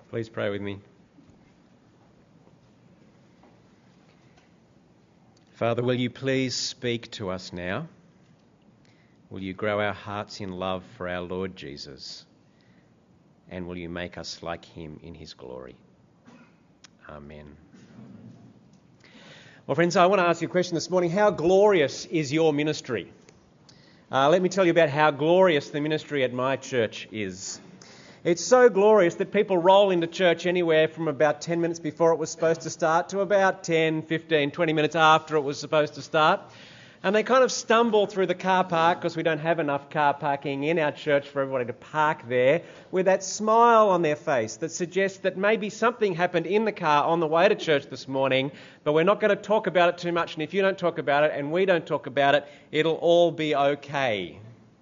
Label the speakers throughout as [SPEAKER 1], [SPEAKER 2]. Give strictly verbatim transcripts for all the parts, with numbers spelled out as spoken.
[SPEAKER 1] Please pray with me. Father, will you please speak to us now? Will you grow our hearts in love for our Lord Jesus? And will you make us like him in his glory? Amen. Well, friends, I want to ask you a question this morning. How glorious is your ministry? Uh, let me tell you about how glorious the ministry at my church is. It's so glorious that people roll into church anywhere from about ten minutes before it was supposed to start to about ten, fifteen, twenty minutes after it was supposed to start. And they kind of stumble through the car park because we don't have enough car parking in our church for everybody to park there, with that smile on their face that suggests that maybe something happened in the car on the way to church this morning, but we're not going to talk about it too much. And if you don't talk about it and we don't talk about it, it'll all be okay.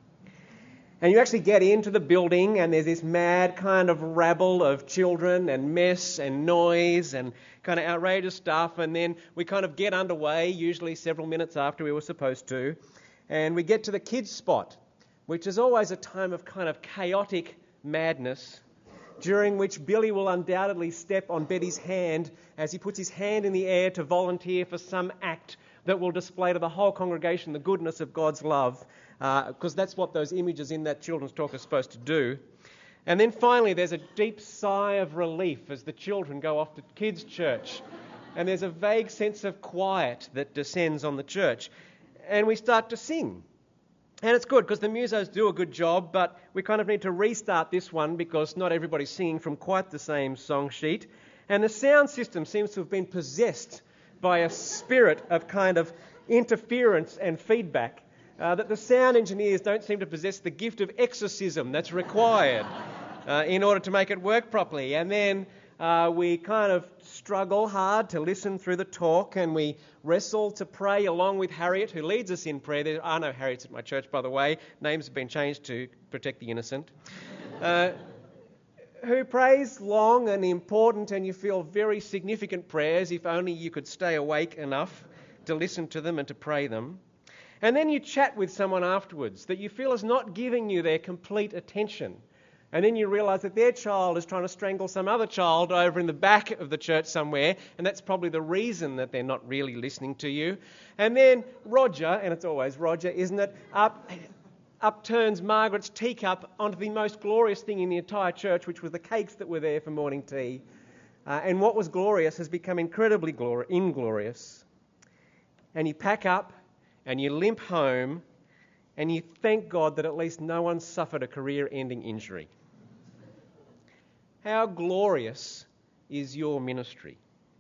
[SPEAKER 1] And you actually get into the building and there's this mad kind of rabble of children and mess and noise and kind of outrageous stuff, and then we kind of get underway, usually several minutes after we were supposed to, and we get to the kids' spot, which is always a time of kind of chaotic madness, during which Billy will undoubtedly step on Betty's hand as he puts his hand in the air to volunteer for some act that will display to the whole congregation the goodness of God's love, because uh, that's what those images in that children's talk are supposed to do. And then finally there's a deep sigh of relief as the children go off to kids' church, and there's a vague sense of quiet that descends on the church, and we start to sing. And it's good because the musos do a good job, but we kind of need to restart this one because not everybody's singing from quite the same song sheet, and the sound system seems to have been possessed by a spirit of kind of interference and feedback, uh, that the sound engineers don't seem to possess the gift of exorcism that's required uh, in order to make it work properly. And then uh, we kind of struggle hard to listen through the talk, and we wrestle to pray along with Harriet, who leads us in prayer. There are no Harriets at my church, by the way. Names have been changed to protect the innocent. Uh, who prays long and important, and you feel very significant prayers if only you could stay awake enough to listen to them and to pray them. And then you chat with someone afterwards that you feel is not giving you their complete attention. And then you realise that their child is trying to strangle some other child over in the back of the church somewhere, and that's probably the reason that they're not really listening to you. And then Roger, and it's always Roger, isn't it, up... upturns Margaret's teacup onto the most glorious thing in the entire church, which was the cakes that were there for morning tea. Uh, and what was glorious has become incredibly glor- inglorious. And you pack up and you limp home and you thank God that at least no one suffered a career-ending injury. How glorious is your ministry?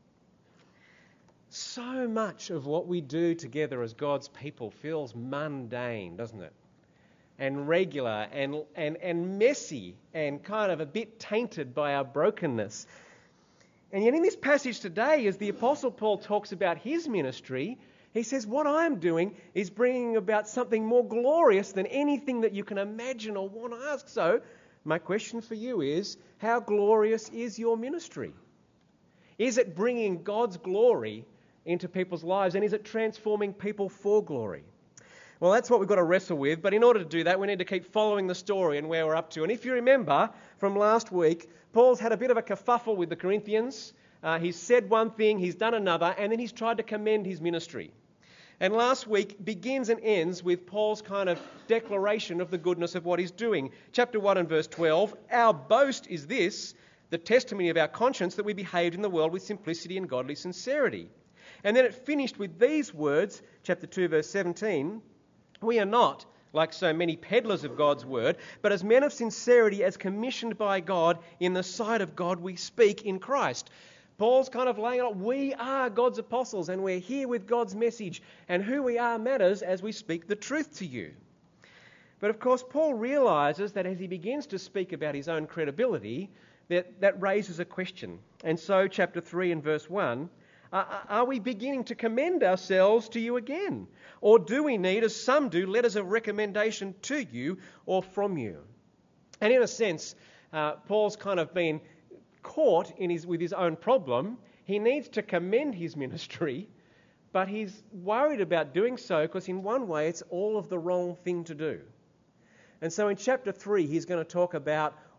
[SPEAKER 1] So much of what we do together as God's people feels mundane, doesn't it? And regular and, and, and messy and kind of a bit tainted by our brokenness. And yet in this passage today, as the Apostle Paul talks about his ministry, he says, what I'm doing is bringing about something more glorious than anything that you can imagine or want to ask. So my question for you is, how glorious is your ministry? Is it bringing God's glory into people's lives, and is it transforming people for glory? Well, that's what we've got to wrestle with, but in order to do that, we need to keep following the story and where we're up to. And if you remember from last week, Paul's had a bit of a kerfuffle with the Corinthians. Uh, he's said one thing, he's done another, and then he's tried to commend his ministry. And last week begins and ends with Paul's kind of declaration of the goodness of what he's doing. Chapter one and verse twelve, our boast is this, the testimony of our conscience, that we behaved in the world with simplicity and godly sincerity. And then it finished with these words, chapter two, verse seventeen, we are not like so many peddlers of God's word, but as men of sincerity, as commissioned by God, in the sight of God we speak in Christ. Paul's kind of laying out, we are God's apostles and we're here with God's message, and who we are matters as we speak the truth to you. But of course, Paul realises that as he begins to speak about his own credibility, that, that raises a question. And so, chapter three and verse one, Are, are we beginning to commend ourselves to you again? Or do we need, as some do, letters of recommendation to you or from you? And in a sense, uh, Paul's kind of been caught in his, with his own problem. He needs to commend his ministry, but he's worried about doing so because in one way it's all of the wrong thing to do. And so in chapter three, he's going to talk about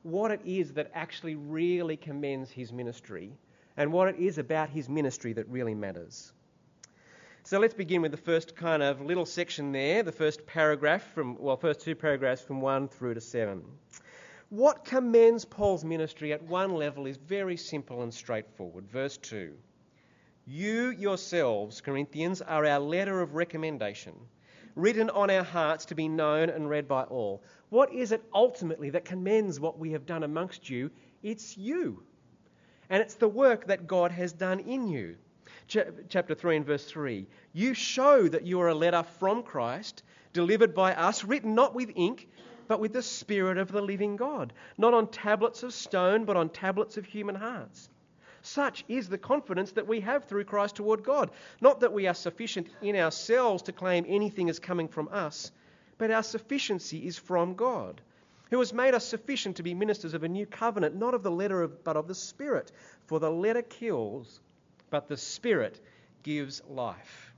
[SPEAKER 1] what it is that actually really commends his ministry and what it is about his ministry that really matters. So let's begin with the first kind of little section there, the first paragraph from, well, first two paragraphs from one through to seven. What commends Paul's ministry at one level is very simple and straightforward. Verse two. You yourselves, Corinthians, are our letter of recommendation, written on our hearts to be known and read by all. What is it ultimately that commends what we have done amongst you? It's you. And it's the work that God has done in you. Ch- chapter three and verse three. You show that you are a letter from Christ, delivered by us, written not with ink, but with the Spirit of the living God, not on tablets of stone, but on tablets of human hearts. Such is the confidence that we have through Christ toward God. Not that we are sufficient in ourselves to claim anything as coming from us, but our sufficiency is from God, who has made us sufficient to be ministers of a new covenant, not of the letter of, but of the Spirit. For the letter kills, but the Spirit gives life.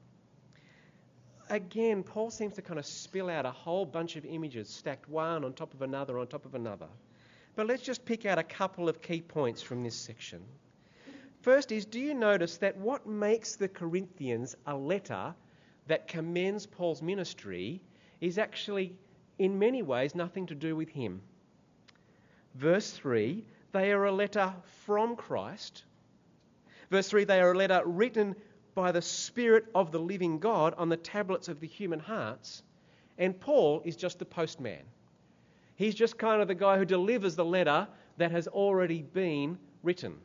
[SPEAKER 1] Again, Paul seems to kind of spill out a whole bunch of images stacked one on top of another on top of another. But let's just pick out a couple of key points from this section. First is, do you notice that what makes the Corinthians a letter that commends Paul's ministry is actually, in many ways, nothing to do with him? Verse three, they are a letter from Christ. Verse three, they are a letter written by the Spirit of the living God on the tablets of the human hearts. And Paul is just the postman. He's just kind of the guy who delivers the letter that has already been written.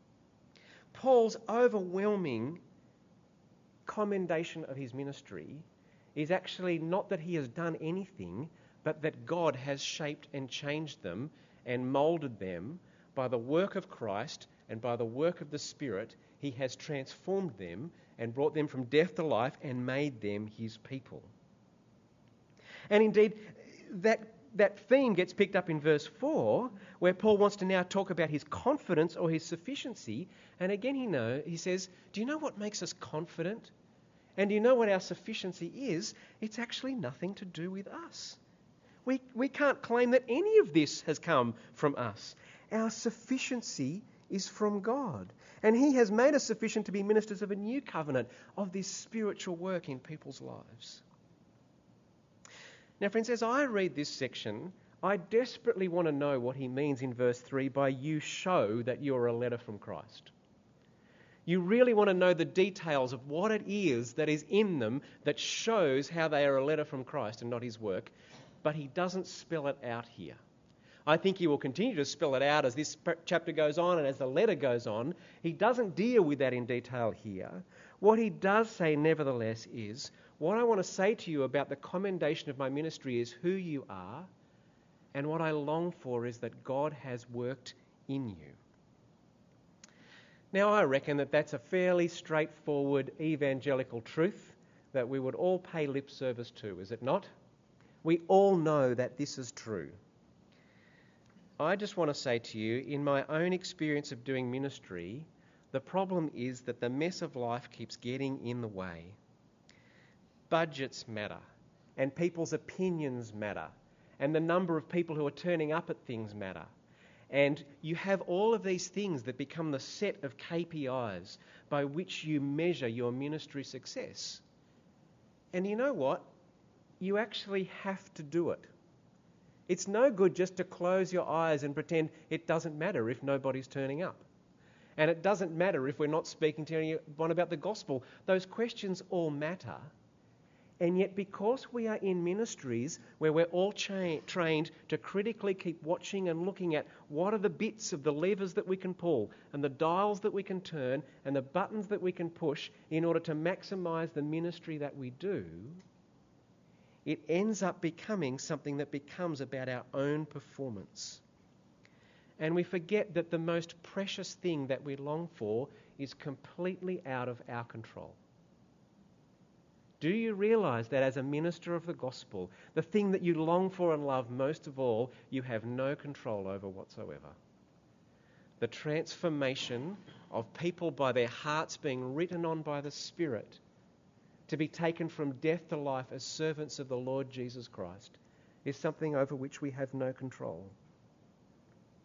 [SPEAKER 1] Paul's overwhelming commendation of his ministry is actually not that he has done anything, but that God has shaped and changed them and moulded them by the work of Christ and by the work of the Spirit. He has transformed them and brought them from death to life and made them his people. And indeed, that That theme gets picked up in verse four, where Paul wants to now talk about his confidence or his sufficiency. And again, he know he says, do you know what makes us confident? And do you know what our sufficiency is? It's actually nothing to do with us. We, we can't claim that any of this has come from us. Our sufficiency is from God. And he has made us sufficient to be ministers of a new covenant, of this spiritual work in people's lives. Now, friends, as I read this section, I desperately want to know what he means in verse three by you show that you're a letter from Christ. You really want to know the details of what it is that is in them that shows how they are a letter from Christ and not his work, but he doesn't spell it out here. I think he will continue to spell it out as this chapter goes on and as the letter goes on. He doesn't deal with that in detail here. What he does say, nevertheless, is, what I want to say to you about the commendation of my ministry is who you are, and what I long for is that God has worked in you. Now, I reckon that that's a fairly straightforward evangelical truth that we would all pay lip service to, is it not? We all know that this is true. I just want to say to you, in my own experience of doing ministry, the problem is that the mess of life keeps getting in the way. Budgets matter, and people's opinions matter, and the number of people who are turning up at things matter. And you have all of these things that become the set of K P Is by which you measure your ministry success. And you know what? You actually have to do it. It's no good just to close your eyes and pretend it doesn't matter if nobody's turning up. And it doesn't matter if we're not speaking to anyone about the gospel. Those questions all matter. And yet, because we are in ministries where we're all cha- trained to critically keep watching and looking at what are the bits of the levers that we can pull and the dials that we can turn and the buttons that we can push in order to maximise the ministry that we do, it ends up becoming something that becomes about our own performance. And we forget that the most precious thing that we long for is completely out of our control. Do you realise that as a minister of the gospel, the thing that you long for and love most of all, you have no control over whatsoever? The transformation of people by their hearts being written on by the Spirit to be taken from death to life as servants of the Lord Jesus Christ is something over which we have no control.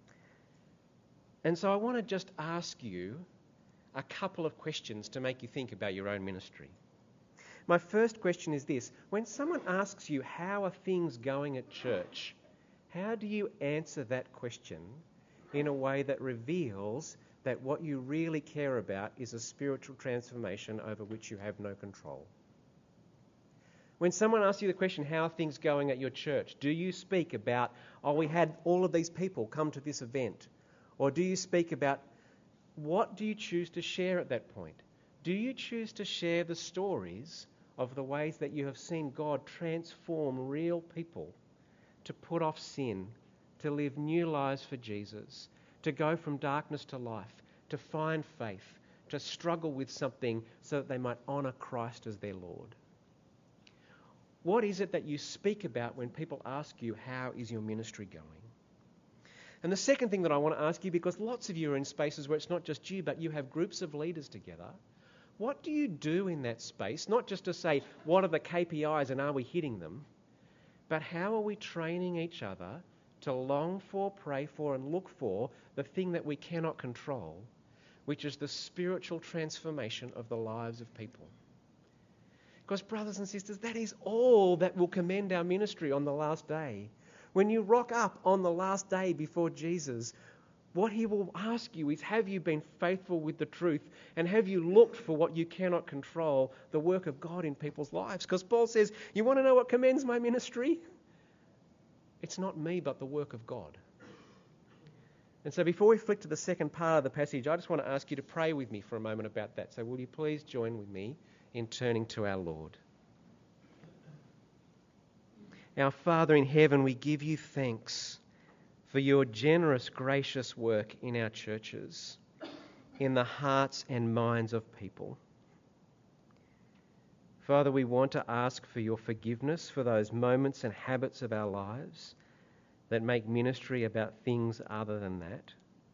[SPEAKER 1] And so I want to just ask you a couple of questions to make you think about your own ministry. My first question is this: when someone asks you, how are things going at church, how do you answer that question in a way that reveals that what you really care about is a spiritual transformation over which you have no control? When someone asks you the question, how are things going at your church, do you speak about, oh, we had all of these people come to this event? Or do you speak about, what do you choose to share at that point? Do you choose to share the stories of the ways that you have seen God transform real people to put off sin, to live new lives for Jesus, to go from darkness to life, to find faith, to struggle with something so that they might honour Christ as their Lord? What is it that you speak about when people ask you, how is your ministry going? And the second thing that I want to ask you, because lots of you are in spaces where it's not just you, but you have groups of leaders together, what do you do in that space? Not just to say, what are the K P Is and are we hitting them? But how are we training each other to long for, pray for, and look for the thing that we cannot control, which is the spiritual transformation of the lives of people? Because, brothers and sisters, that is all that will commend our ministry on the last day. When you rock up on the last day before Jesus, what he will ask you is, have you been faithful with the truth? And have you looked for what you cannot control, the work of God in people's lives? Because Paul says, you want to know what commends my ministry? It's not me, but the work of God. And so before we flick to the second part of the passage, I just want to ask you to pray with me for a moment about that. So will you please join with me in turning to our Lord? Our Father in heaven, we give you thanks for your generous, gracious work in our churches, in the hearts and minds of people. Father, we want to ask for your forgiveness for those moments and habits of our lives that make ministry about things other than that.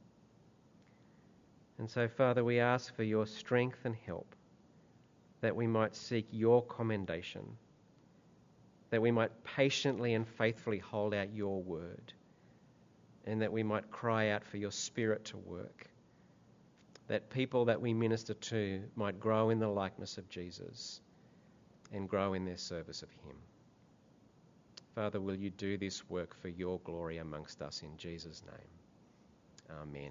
[SPEAKER 1] And so, Father, we ask for your strength and help, that we might seek your commendation, that we might patiently and faithfully hold out your word, and that we might cry out for your Spirit to work, that people that we minister to might grow in the likeness of Jesus and grow in their service of him. Father, will you do this work for your glory amongst us in Jesus' name? Amen.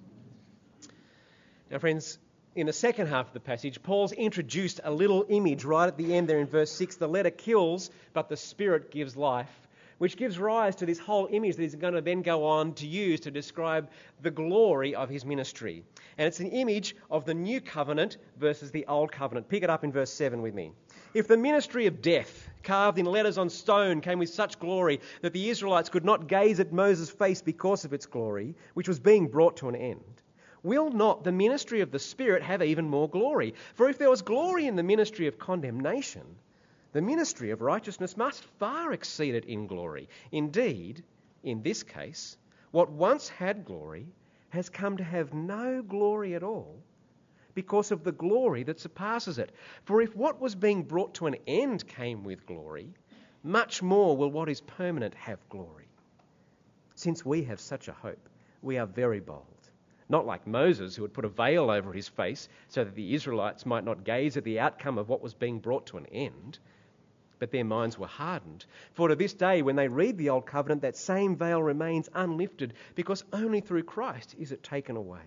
[SPEAKER 1] Now, friends, in the second half of the passage, Paul's introduced a little image right at the end there in verse six. The letter kills, but the Spirit gives life, which gives rise to this whole image that he's going to then go on to use to describe the glory of his ministry. And it's an image of the new covenant versus the old covenant. Pick it up in verse seven with me. If the ministry of death, carved in letters on stone, came with such glory that the Israelites could not gaze at Moses' face because of its glory, which was being brought to an end, will not the ministry of the Spirit have even more glory? For if there was glory in the ministry of condemnation, the ministry of righteousness must far exceed it in glory. Indeed, in this case, what once had glory has come to have no glory at all because of the glory that surpasses it. For if what was being brought to an end came with glory, much more will what is permanent have glory. Since we have such a hope, we are very bold. Not like Moses, who had put a veil over his face so that the Israelites might not gaze at the outcome of what was being brought to an end, but their minds were hardened. For to this day, when they read the Old Covenant, that same veil remains unlifted, because only through Christ is it taken away.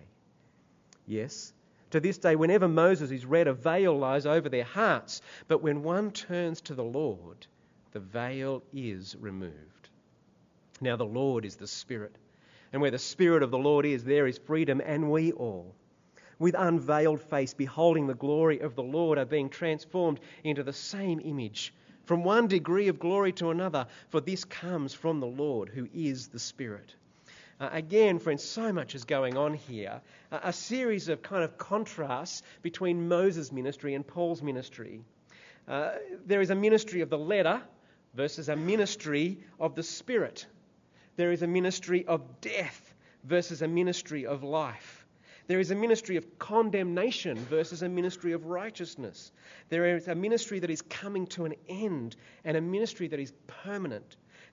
[SPEAKER 1] Yes, to this day, whenever Moses is read, a veil lies over their hearts, but when one turns to the Lord, the veil is removed. Now the Lord is the Spirit, and where the Spirit of the Lord is, there is freedom, and we all, with unveiled face, beholding the glory of the Lord, are being transformed into the same image, from one degree of glory to another, for this comes from the Lord, who is the Spirit. Uh, again, friends, so much is going on here. Uh, a series of kind of contrasts between Moses' ministry and Paul's ministry. Uh, there is a ministry of the letter versus a ministry of the Spirit. There is a ministry of death versus a ministry of life. There is a ministry of condemnation versus a ministry of righteousness. There is a ministry that is coming to an end and a ministry that is permanent.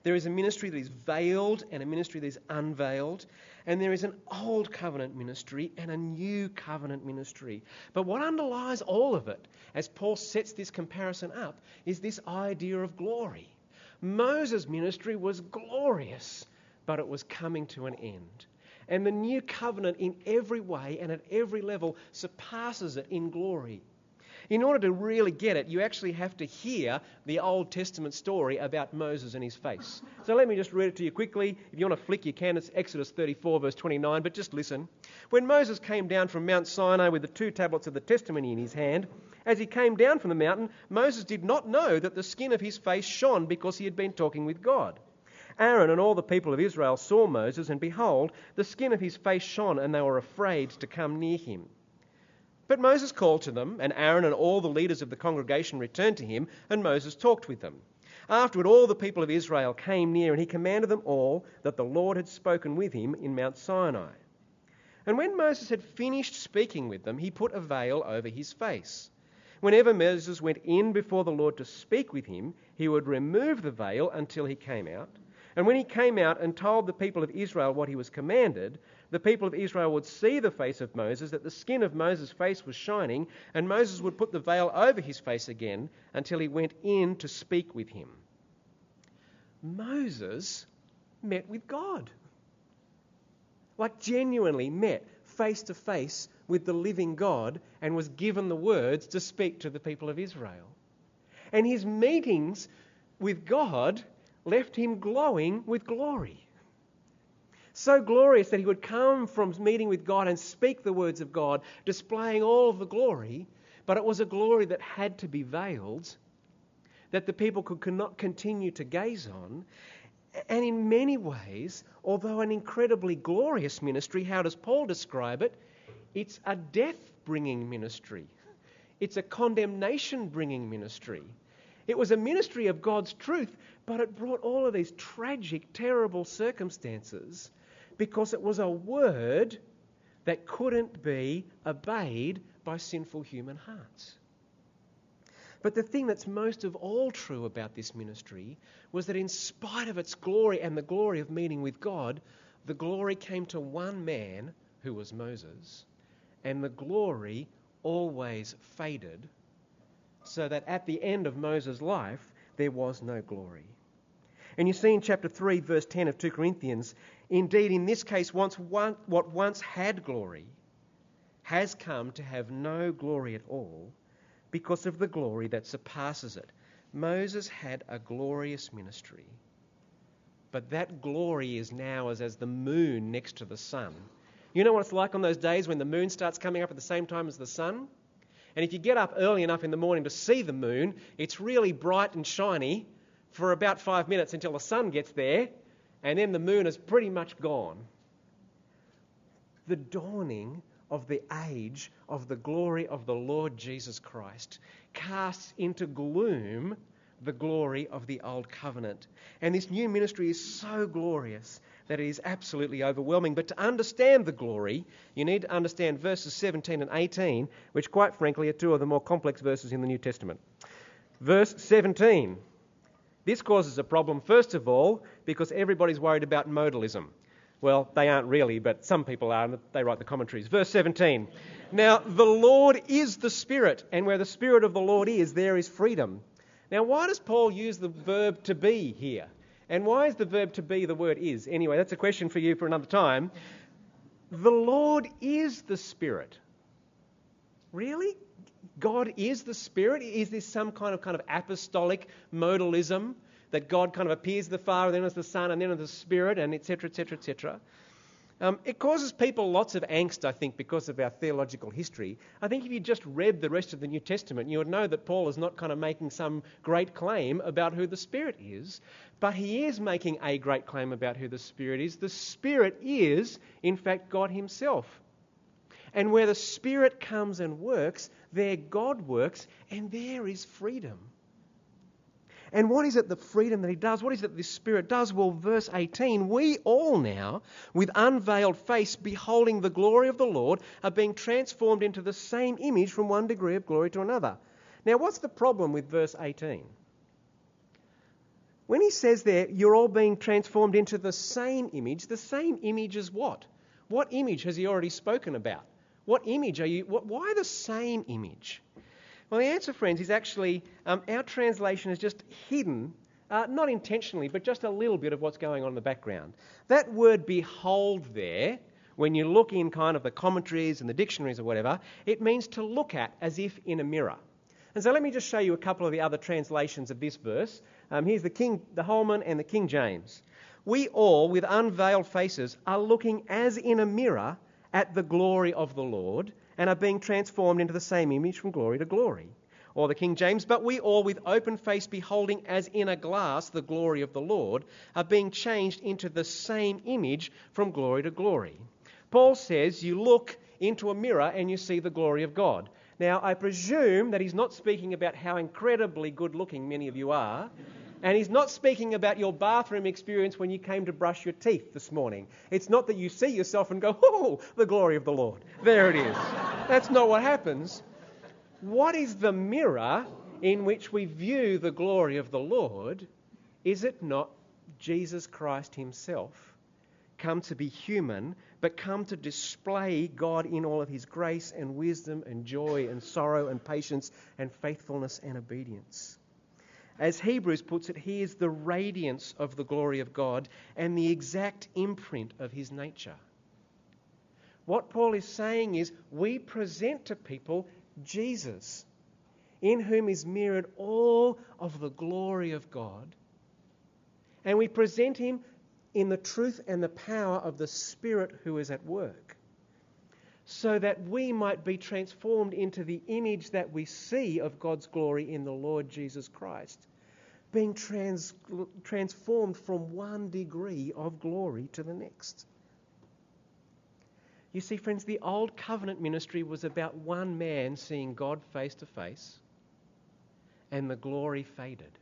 [SPEAKER 1] There is a ministry that is veiled and a ministry that is unveiled. And there is an old covenant ministry and a new covenant ministry. But what underlies all of it, as Paul sets this comparison up, is this idea of glory. Moses' ministry was glorious, but it was coming to an end. And the new covenant in every way and at every level surpasses it in glory. In order to really get it, you actually have to hear the Old Testament story about Moses and his face. So let me just read it to you quickly. If you want to flick, you can. It's Exodus thirty-four, verse twenty-nine, but just listen. When Moses came down from Mount Sinai with the two tablets of the testimony in his hand, as he came down from the mountain, Moses did not know that the skin of his face shone because he had been talking with God. Aaron and all the people of Israel saw Moses, and behold, the skin of his face shone, and they were afraid to come near him. But Moses called to them, and Aaron and all the leaders of the congregation returned to him, and Moses talked with them. Afterward, all the people of Israel came near, and he commanded them all that the Lord had spoken with him in Mount Sinai. And when Moses had finished speaking with them, he put a veil over his face. Whenever Moses went in before the Lord to speak with him, he would remove the veil until he came out. And when he came out and told the people of Israel what he was commanded, the people of Israel would see the face of Moses, that the skin of Moses' face was shining, and Moses would put the veil over his face again until he went in to speak with him. Moses met with God. Like genuinely met face to face with the living God and was given the words to speak to the people of Israel. And his meetings with God left him glowing with glory. So glorious that he would come from meeting with God and speak the words of God, displaying all of the glory, but it was a glory that had to be veiled, that the people could not continue to gaze on. And in many ways, although an incredibly glorious ministry, how does Paul describe it? It's a death-bringing ministry. It's a condemnation-bringing ministry. It was a ministry of God's truth, but it brought all of these tragic, terrible circumstances because it was a word that couldn't be obeyed by sinful human hearts. But the thing that's most of all true about this ministry was that in spite of its glory and the glory of meeting with God, the glory came to one man, who was Moses, and the glory always faded, so that at the end of Moses' life, there was no glory. And you see in chapter three, verse ten of two Corinthians, indeed, in this case, once one, what once had glory has come to have no glory at all because of the glory that surpasses it. Moses had a glorious ministry, but that glory is now as, as the moon next to the sun. You know what it's like on those days when the moon starts coming up at the same time as the sun? And if you get up early enough in the morning to see the moon, it's really bright and shiny for about five minutes until the sun gets there, and then the moon is pretty much gone. The dawning of the age of the glory of the Lord Jesus Christ casts into gloom the glory of the old covenant. And this new ministry is so glorious that it is absolutely overwhelming. But to understand the glory, you need to understand verses seventeen and eighteen, which quite frankly are two of the more complex verses in the New Testament. Verse seventeen. This causes a problem, first of all, because everybody's worried about modalism. Well, they aren't really, but some people are, and they write the commentaries. Verse seventeen. Now, the Lord is the Spirit, and where the Spirit of the Lord is, there is freedom. Now, why does Paul use the verb to be here? And why is the verb to be the word is? Anyway, that's a question for you for another time. The Lord is the Spirit. Really? God is the Spirit? Is this some kind of kind of apostolic modalism that God kind of appears as the Father, then as the Son, and then as the Spirit, and et cetera, et cetera, et cetera? Um, it causes people lots of angst, I think, because of our theological history. I think if you just read the rest of the New Testament, you would know that Paul is not kind of making some great claim about who the Spirit is, but he is making a great claim about who the Spirit is. The Spirit is, in fact, God himself. And where the Spirit comes and works, there God works, and there is freedom. And what is it, the freedom that he does? What is it this Spirit does? Well, verse eighteen, we all now, with unveiled face, beholding the glory of the Lord, are being transformed into the same image from one degree of glory to another. Now, what's the problem with verse eighteen? When he says there, you're all being transformed into the same image, the same image as what? What image has he already spoken about? What image are you, what, why the same image? Well, the answer, friends, is actually um, our translation has just hidden, uh, not intentionally, but just a little bit of what's going on in the background. That word behold there, when you look in kind of the commentaries and the dictionaries or whatever, it means to look at as if in a mirror. And so let me just show you a couple of the other translations of this verse. Um, here's the King, the Holman and the King James. We all, with unveiled faces, are looking as in a mirror at the glory of the Lord and are being transformed into the same image from glory to glory. Or the King James, but we all with open face beholding as in a glass the glory of the Lord are being changed into the same image from glory to glory. Paul says you look into a mirror and you see the glory of God. Now, I presume that he's not speaking about how incredibly good looking many of you are, and he's not speaking about your bathroom experience when you came to brush your teeth this morning. It's not that you see yourself and go, oh, the glory of the Lord. There it is. That's not what happens. What is the mirror in which we view the glory of the Lord? Is it not Jesus Christ himself, come to be human, but come to display God in all of his grace and wisdom and joy and sorrow and patience and faithfulness and obedience? As Hebrews puts it, he is the radiance of the glory of God and the exact imprint of his nature. What Paul is saying is we present to people Jesus, in whom is mirrored all of the glory of God, and we present him in the truth and the power of the Spirit who is at work, so that we might be transformed into the image that we see of God's glory in the Lord Jesus Christ, being trans- transformed from one degree of glory to the next. You see, friends, the old covenant ministry was about one man seeing God face to face, and the glory faded.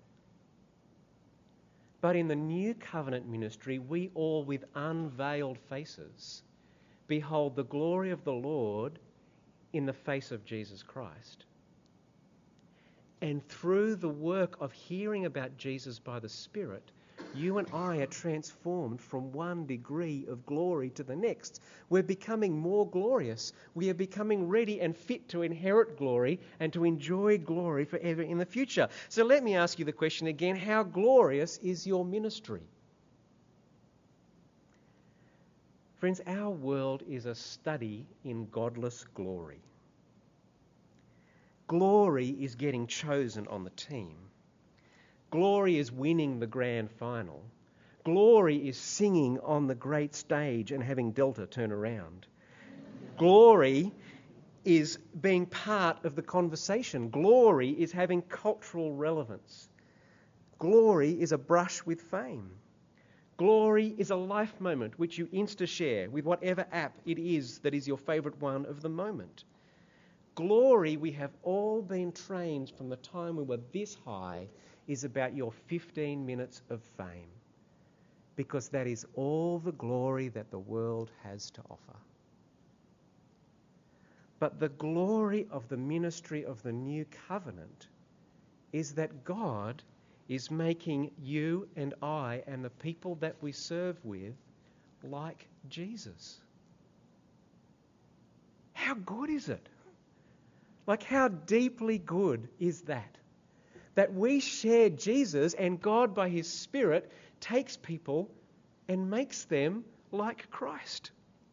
[SPEAKER 1] But in the new covenant ministry, we all with unveiled faces behold the glory of the Lord in the face of Jesus Christ. And through the work of hearing about Jesus by the Spirit, you and I are transformed from one degree of glory to the next. We're becoming more glorious. We are becoming ready and fit to inherit glory and to enjoy glory forever in the future. So let me ask you the question again, how glorious is your ministry? Friends, our world is a study in godless glory. Glory is getting chosen on the team. Glory is winning the grand final. Glory is singing on the great stage and having Delta turn around. Glory is being part of the conversation. Glory is having cultural relevance. Glory is a brush with fame. Glory is a life moment which you insta-share with whatever app it is that is your favourite one of the moment. Glory, we have all been trained from the time we were this high, is about your fifteen minutes of fame, because that is all the glory that the world has to offer. But the glory of the ministry of the new covenant is that God is making you and I and the people that we serve with like Jesus. How good is it? Like, how deeply good is that? That we share Jesus and God by his Spirit takes people and makes them like Christ.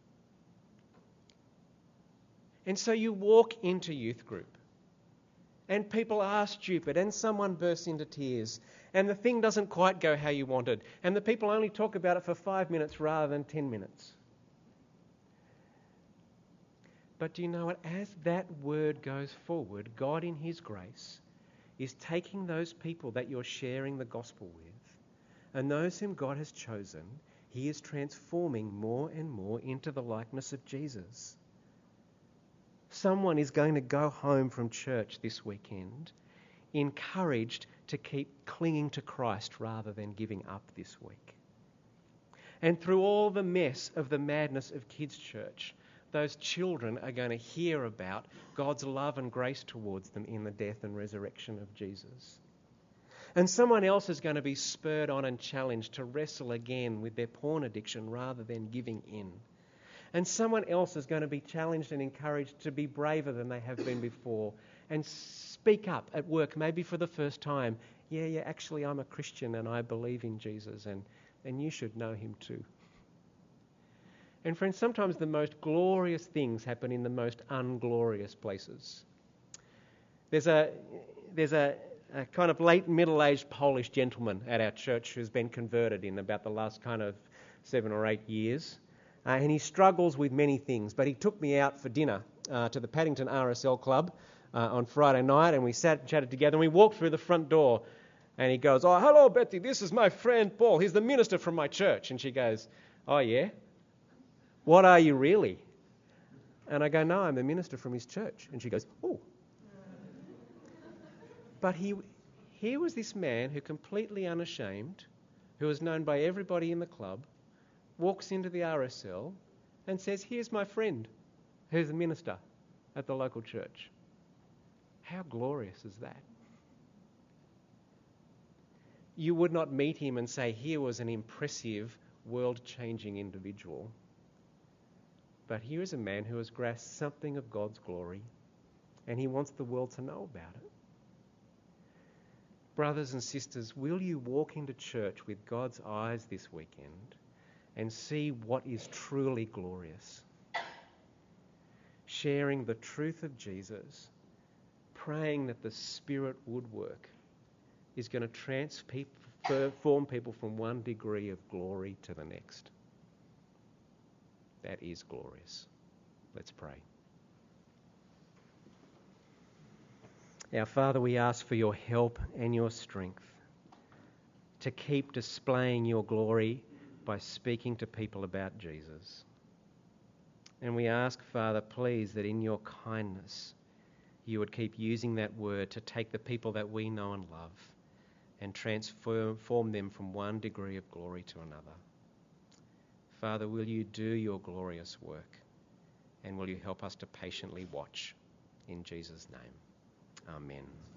[SPEAKER 1] And so you walk into youth group and people are stupid and someone bursts into tears and the thing doesn't quite go how you wanted and the people only talk about it for five minutes rather than ten minutes. But do you know what? As that word goes forward, God in his grace is taking those people that you're sharing the gospel with and those whom God has chosen, he is transforming more and more into the likeness of Jesus. Someone is going to go home from church this weekend encouraged to keep clinging to Christ rather than giving up this week. And through all the mess of the madness of kids' church, those children are going to hear about God's love and grace towards them in the death and resurrection of Jesus. And someone else is going to be spurred on and challenged to wrestle again with their porn addiction rather than giving in. And someone else is going to be challenged and encouraged to be braver than they have been before and speak up at work, maybe for the first time. Yeah, yeah, actually I'm a Christian and I believe in Jesus, and, and you should know him too. And friends, sometimes the most glorious things happen in the most unglorious places. There's a there's a, a kind of late middle-aged Polish gentleman at our church who's been converted in about the last kind of seven or eight years. Uh, and he struggles with many things, but he took me out for dinner uh, to the Paddington R S L Club uh, on Friday night, and we sat and chatted together, and we walked through the front door, and he goes, "Oh, hello, Betty, this is my friend Paul. He's the minister from my church." And she goes, "Oh, yeah? What are you really?" And I go, "No, I'm the minister from his church." And she goes, "Oh." But he, here was this man who, completely unashamed, who was known by everybody in the club, walks into the R S L and says, "Here's my friend who's a minister at the local church." How glorious is that? You would not meet him and say, "Here was an impressive, world-changing individual." But here is a man who has grasped something of God's glory, and he wants the world to know about it. Brothers and sisters, will you walk into church with God's eyes this weekend and see what is truly glorious? Sharing the truth of Jesus, praying that the Spirit would work, is going to transform people from one degree of glory to the next. That is glorious. Let's pray. Our Father, we ask for your help and your strength to keep displaying your glory by speaking to people about Jesus. And we ask, Father, please, that in your kindness you would keep using that word to take the people that we know and love and transform them from one degree of glory to another. Father, will you do your glorious work, and will you help us to patiently watch? In Jesus' name, amen.